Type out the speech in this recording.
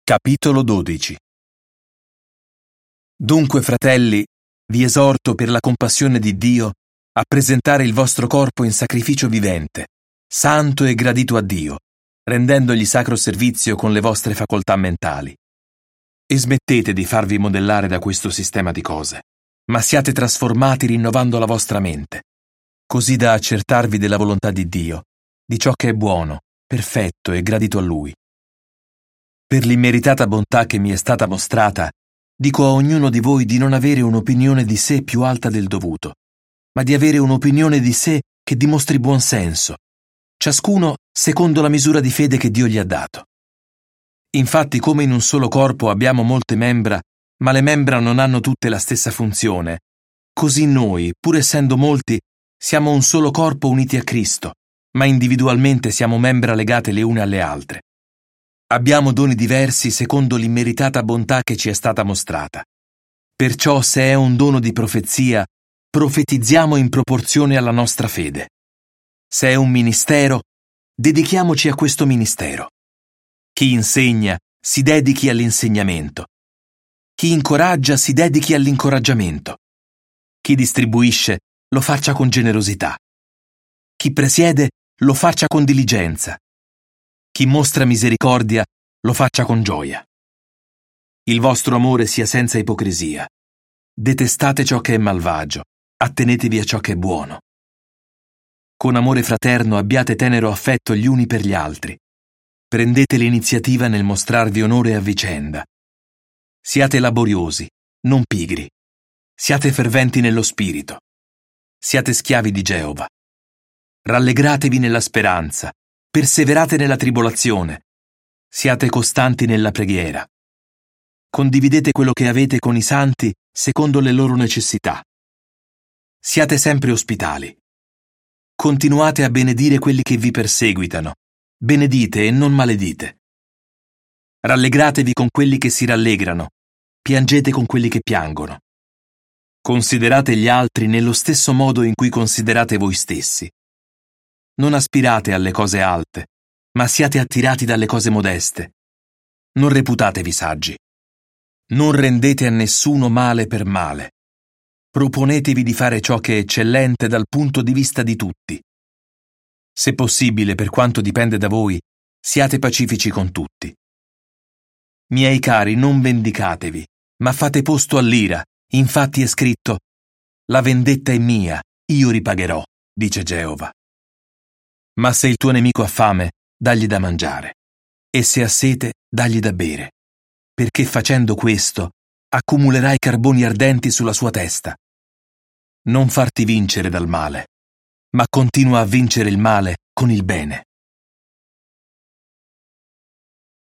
Capitolo 12. Dunque, fratelli, vi esorto per la compassione di Dio a presentare il vostro corpo in sacrificio vivente, santo e gradito a Dio, rendendogli sacro servizio con le vostre facoltà mentali. E smettete di farvi modellare da questo sistema di cose, ma siate trasformati rinnovando la vostra mente, così da accertarvi della volontà di Dio, di ciò che è buono, perfetto e gradito a Lui. Per l'immeritata bontà che mi è stata mostrata, dico a ognuno di voi di non avere un'opinione di sé più alta del dovuto, ma di avere un'opinione di sé che dimostri buon senso, ciascuno secondo la misura di fede che Dio gli ha dato. Infatti, come in un solo corpo abbiamo molte membra, ma le membra non hanno tutte la stessa funzione, così noi, pur essendo molti, siamo un solo corpo uniti a Cristo, ma individualmente siamo membra legate le une alle altre. Abbiamo doni diversi secondo l'immeritata bontà che ci è stata mostrata. Perciò, se è un dono di profezia, profetizziamo in proporzione alla nostra fede. Se è un ministero, dedichiamoci a questo ministero. Chi insegna si dedichi all'insegnamento. Chi incoraggia si dedichi all'incoraggiamento. Chi distribuisce lo faccia con generosità. Chi presiede lo faccia con diligenza. Chi mostra misericordia lo faccia con gioia. Il vostro amore sia senza ipocrisia. Detestate ciò che è malvagio, attenetevi a ciò che è buono. Con amore fraterno abbiate tenero affetto gli uni per gli altri. Prendete l'iniziativa nel mostrarvi onore a vicenda. Siate laboriosi, non pigri. Siate ferventi nello spirito. Siate schiavi di Geova. Rallegratevi nella speranza. Perseverate nella tribolazione. Siate costanti nella preghiera. Condividete quello che avete con i santi secondo le loro necessità. Siate sempre ospitali. Continuate a benedire quelli che vi perseguitano. Benedite e non maledite. Rallegratevi con quelli che si rallegrano. Piangete con quelli che piangono. Considerate gli altri nello stesso modo in cui considerate voi stessi. Non aspirate alle cose alte, ma siate attirati dalle cose modeste. Non reputatevi saggi. Non rendete a nessuno male per male. Proponetevi di fare ciò che è eccellente dal punto di vista di tutti. Se possibile, per quanto dipende da voi, siate pacifici con tutti. Miei cari, non vendicatevi, ma fate posto all'ira. Infatti è scritto: «La vendetta è mia, io ripagherò», dice Geova. Ma se il tuo nemico ha fame, dagli da mangiare, e se ha sete, dagli da bere, perché facendo questo accumulerai carboni ardenti sulla sua testa. Non farti vincere dal male, ma continua a vincere il male con il bene.